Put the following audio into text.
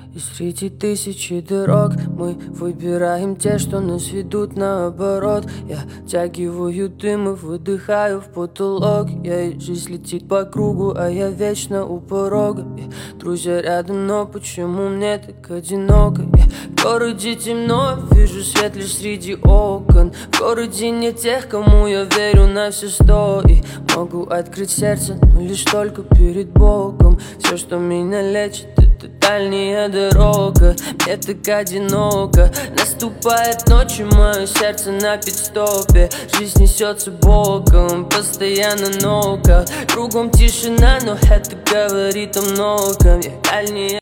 И среди тысячи дорог мы выбираем те, что нас ведут наоборот. Я втягиваю дым и выдыхаю в потолок. Жизнь летит по кругу, а я вечно у порога. Друзья рядом, но почему мне так одиноко? В городе темно, вижу свет лишь среди окон. В городе нет тех, кому я верю на все 100. И могу открыть сердце, но лишь только перед Богом. Все, что меня лечит, это дальняя дорога. Мне так одиноко. Наступает ночь, и мое сердце на пит-стопе. Жизнь несется боком, постоянно нокаут. Кругом тишина, но это говорит о многом. Я дальняя